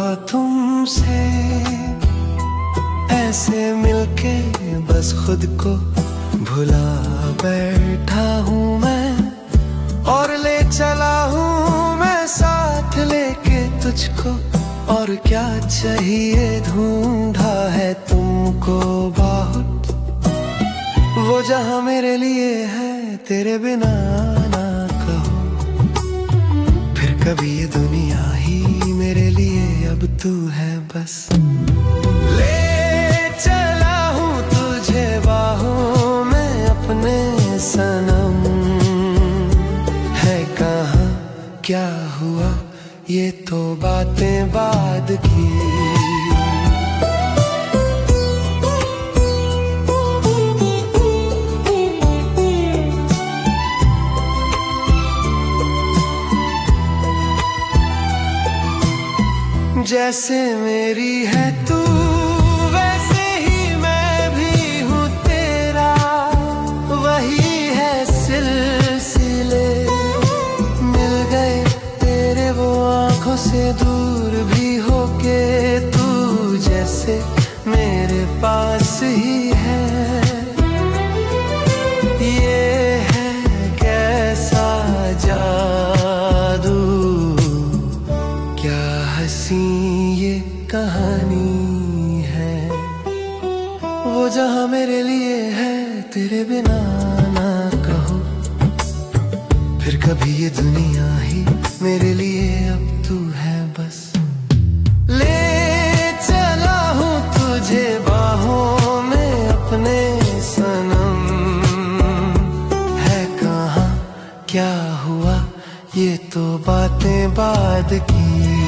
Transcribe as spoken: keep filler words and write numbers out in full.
तुमसे ऐसे मिलके बस खुद को भुला बैठा हूँ मैं, और ले चला हूँ मैं साथ लेके तुझको। और क्या चाहिए ढूंढा है तुमको बहुत, वो जहां मेरे लिए है तेरे बिना ना कहो। फिर कभी ये दुनिया ही मेरे लिए अब तू है बस। ले चला हूँ तुझे बाहों में अपने सनम, है कहाँ क्या हुआ ये तो बातें बाद की। जैसे मेरी है तू वैसे ही मैं भी हूँ तेरा, वही है सिलसिले मिल गए तेरे वो आँखों से दूर भी होके, तू जैसे मेरे पास ही है। ये है कैसा जादू, क्या हंसी ये कहानी है, वो जहां मेरे लिए है तेरे बिना ना कहो। फिर कभी ये दुनिया ही मेरे लिए अब तू है बस। ले चला हूँ तुझे बाहों में अपने सनम, है कहाँ क्या हुआ ये तो बातें बाद की।